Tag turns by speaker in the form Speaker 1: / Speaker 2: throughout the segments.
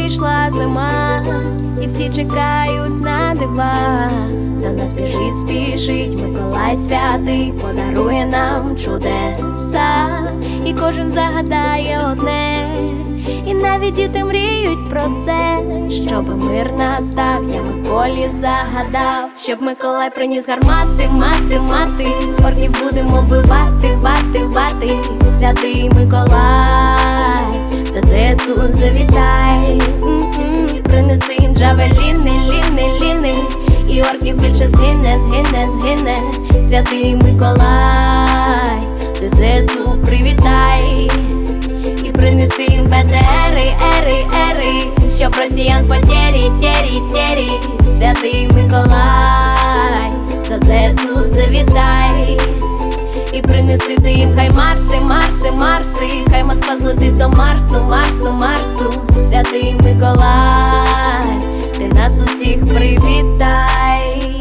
Speaker 1: прийшла зима, і всі чекають на дива. До нас біжить, спішить Миколай святий, подарує нам чудеса, і кожен загадає одне, і навіть діти мріють про це, щоби мир настав, я Миколі загадав, щоб Миколай приніс гармати, мати, орків будемо вбивати, вати, святий Миколай, до ЗСУ завітай, принеси їм джавеліни, ліни, і орків більше згине, святий Миколай, до ЗСУ привітай, і принеси їм БТРи, ери, щоб росіян потері, тері, святий Миколай, до ЗСУ завітай, і принеси ти їм хай Марси, хай Москва злетить до Марсу, святий Миколай, ти нас усіх привітай.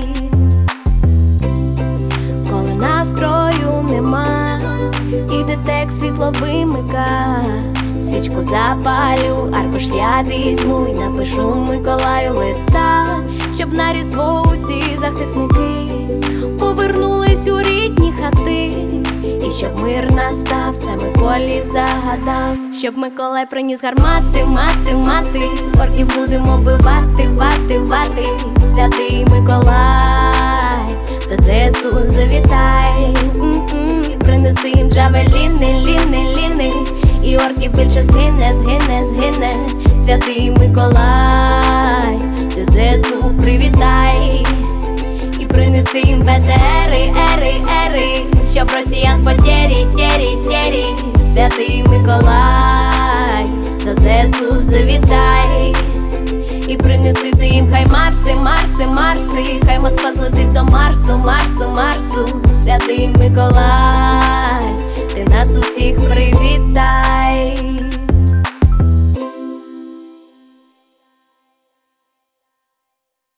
Speaker 1: Коли настрою нема, іде текст світло вимика, свічку запалю, аркуш я візьму і напишу Миколаю листа, щоб на Різдво усі захисники повернулись у рідні хати, і щоб мир настав, це Миколі загадав, щоб Миколай приніс гармати, мати, орків будемо вбивати, вати, святий Миколай, до ЗСУ завітай, принеси їм джавеліни, ліни, і орків більше згине, святий Миколай, до ЗСУ привітай, і принеси їм БТРи, ери, щоб росіян потері, тері, святий Миколай, до ЗСУ завітай, і принеси ти їм хай Марси, хай Москва злетить до Марсу, святий Миколай, ти нас усіх привітай.